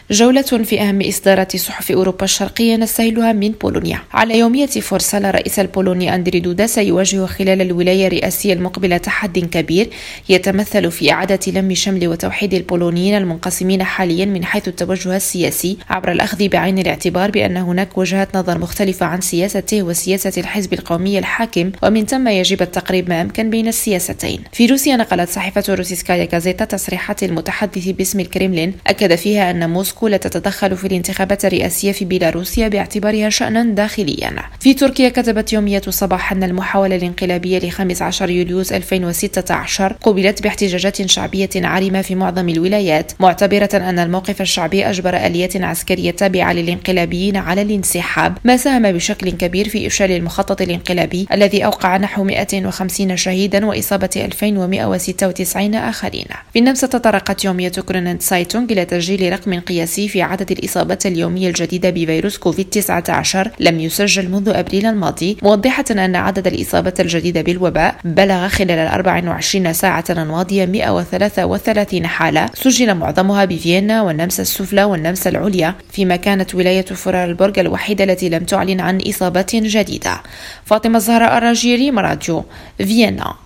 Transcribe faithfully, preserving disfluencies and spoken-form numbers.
جولة في أهم إصدارات صحف أوروبا الشرقية نستهلها من بولونيا. على يومية فورسال، الرئيس البولوني أندري دودا سيواجه خلال الولاية الرئاسية المقبلة تحدي كبير يتمثل في إعادة لم شمل وتوحيد البولونيين المنقسمين حاليا من حيث التوجه السياسي، عبر الأخذ بعين الاعتبار بأن هناك وجهات نظر مختلفة عن سياسته وسياسة الحزب القومي الحاكم، ومن ثم يجب التقريب ما أمكن بين السياستين. في روسيا، نقلت صحيفة روسيسكايا غازيتا تصريحات المتحدث باسم الكرملين أكد فيها أن موسكو لا تتدخل في الانتخابات الرئاسية في بيلاروسيا باعتبارها شأنا داخليا. في تركيا، كتبت يومية الصباح أن المحاولة الانقلابية لخامس عشر يوليوز ألفين وستة عشر قوبلت باحتجاجات شعبية عارمة في معظم الولايات، معتبرة أن الموقف الشعبي أجبر آليات عسكرية تابعة للانقلابيين على الانسحاب، ما ساهم بشكل كبير في إفشال المخطط الانقلابي الذي أوقع نحو مئة وخمسين شهيدا وإصابة ألفين ومئة وستة وتسعين آخرين. في النمسا، تطرقت يومية كروننت سايتونغ إلى تسجيل رقم قياسي في عدد الإصابات اليومية الجديدة بفيروس كوفيد تسعة عشر لم يسجل منذ أبريل الماضي، موضحة أن عدد الإصابات الجديدة بالوباء بلغ خلال الأربع وعشرين ساعة الماضية مئة وثلاثة وثلاثين حالة، سجل معظمها بفيينا والنمسا السفلى والنمسا العليا، فيما كانت ولاية فورارلبورغ الوحيدة التي لم تعلن عن إصابات جديدة. فاطمة الزهراء الراجيري، راديو فيينا.